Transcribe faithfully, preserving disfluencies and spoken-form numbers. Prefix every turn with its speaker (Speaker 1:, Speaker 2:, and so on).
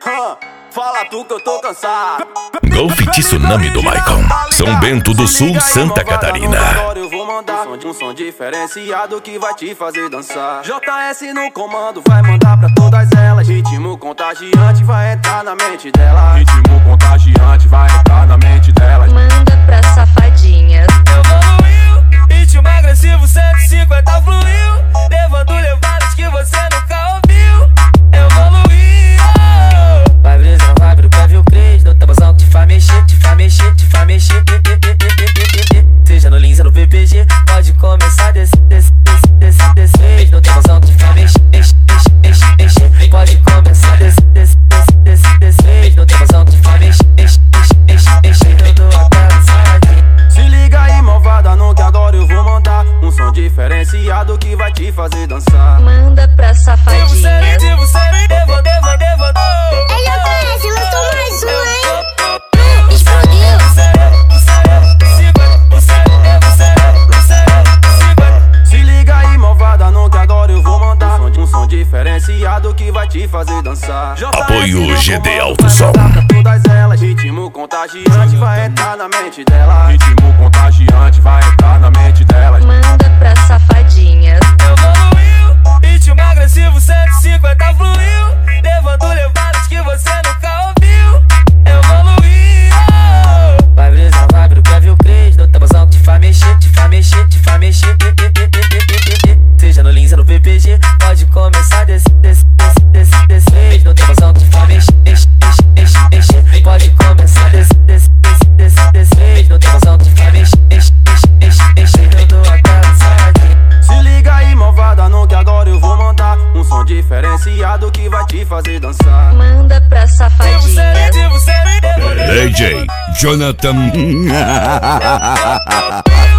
Speaker 1: Fala tu que eu tô cansado.
Speaker 2: Golf Tsunami do Maicon, São Bento do Sul, Santa Catarina.
Speaker 1: Agora eu vou mandar um som diferenciado que vai te fazer dançar. J S no comando vai mandar pra todas elas. Ritmo contagiante vai entrar na mente delas.
Speaker 3: Ritmo contagiante vai entrar na mente delas.
Speaker 4: Manda pra safadinhas.
Speaker 5: Evoluiu, ritmo agressivo cento e cinquenta fluiu, levando levadas que você nunca ouviu. Evoluiu. Vai brisar, vai pro Kevin Cres, no tabuzão que te faz mexer, te faz mexer, te faz mexer. Seja no Lins ou no P P G, pode começar desse, desse, desse, desse, desse. No tabuzão que te faz mexer, mexer, mexer, mexer. Pode começar desse, desse, desse, desse, desse. No tabuzão que te faz mexer, mexer, mexer, mexer. Eu dou a cara.
Speaker 1: Se liga aí, malvada, no que agora eu vou mandar um som diferenciado que vai te fazer dançar.
Speaker 4: Manda pra safadinhas.
Speaker 5: Devo, devo, devo.
Speaker 6: Ele aparece, lançou mais um, hein? Explodiu.
Speaker 1: Se liga aí, malvada, no que agora eu vou mandar um som, um som diferenciado que vai te fazer dançar.
Speaker 2: Apoio G D Alto Som.
Speaker 1: Todas elas, ritmo contagiante vai entrar na mente delas.
Speaker 3: Ritmo contagiante vai entrar na mente delas.
Speaker 4: Manda pra safadinhas.
Speaker 5: Evoluiu, ritmo agressivo cento e cinquenta fluiu, levando levadas que você nunca ouviu. Evoluiu. Vai brisar, vai pro Kevin Cres, no tabuzão que te faz mexer, te faz mexer, te faz mexer. Seja no Lins ou no P P G, pode começar desse, desse, desse, desse, desse. No tabuzão que te faz mexer, mexer, mexer, mexer. Pode começar desse, desse, desse, desse. No tabuzão que te faz mexer, mexer, mexer, mexer. Eu dou a cara.
Speaker 1: Se liga aí, malvada, no que agora eu vou mandar um som diferenciado que vai te fazer dançar.
Speaker 4: Manda pra safadinhas.
Speaker 2: D J Jonathan.